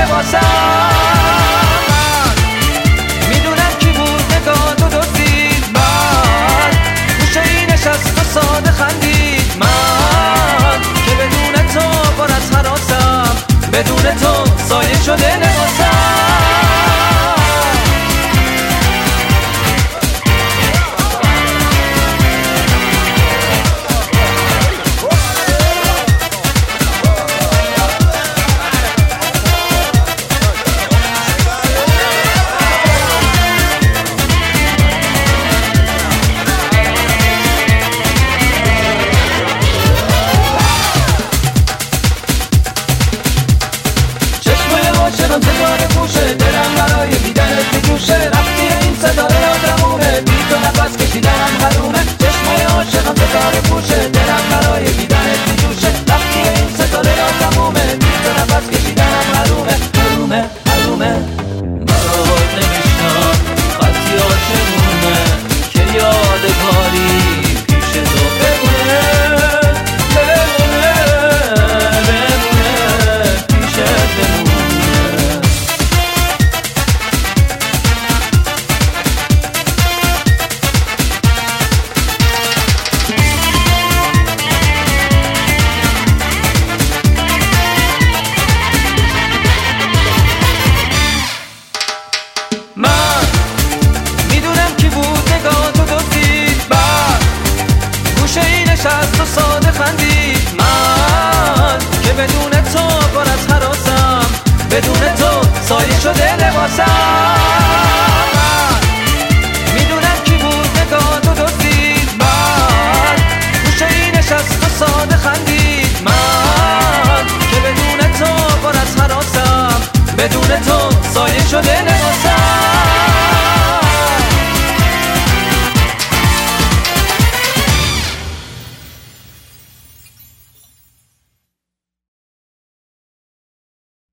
لباسم. من میدونم کی بود نگاه تو دزدید، من گوشه ای نشست و ساده خندید، من که بدون تو پر از هراسم، بدون تو سایه شده لباسم. عاشقم ستاره پوشه، دلم برای دیدنت میجوشه، رفتی این ستاره آدمونه، بی تو نفس کشیدنم حرومه. چشمای عاشقم ستاره پوشه، دلم برای دیدنت میجوشه، رفتی این ستاره آدمونه، بی تو نفس کشیدنم حرومه. حرومه حرومه برات نوشتم خطی عاشقونه که یادگاری پیش تو بمونه، بمونه بمونه پیشت بمونه. من میدونم کی بود نگاه تو دزدید، بعد گوشه ای نشست و ساده خندید، من که بدون تو پر از هراسم، بدون